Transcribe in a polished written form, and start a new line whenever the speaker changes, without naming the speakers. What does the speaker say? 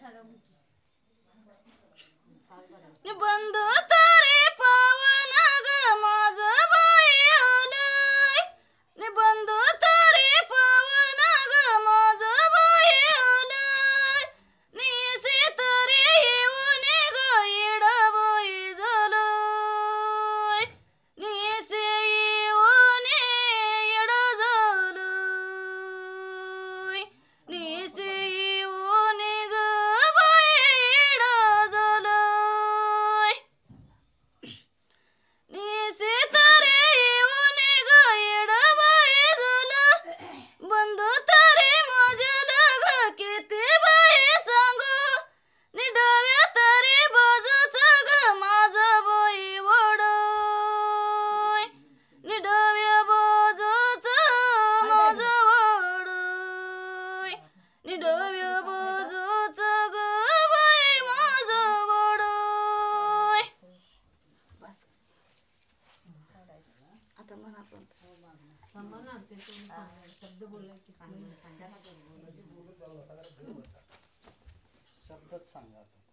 बंधू तरी पावन ग माझ बाई ओलय बंधू तरी पावन ग माझ बाई ओलय निसी तरी येऊन ग येड बाई झालय निसी येऊन येड झालय निसी येऊन ग बाई येड झालय निसी तरी येऊन ग येड बाई झालं बंधू तरी माझ्या लग किती बाई सांगू निडव्या तरी बाजूच ग माझा बाई वडय निडव्या बाजूच माझा वडय निडव्या बाजूच ग बाई माझा वडय बस आता म्हणा
शब्द बोलायचे
शब्दात सांगा.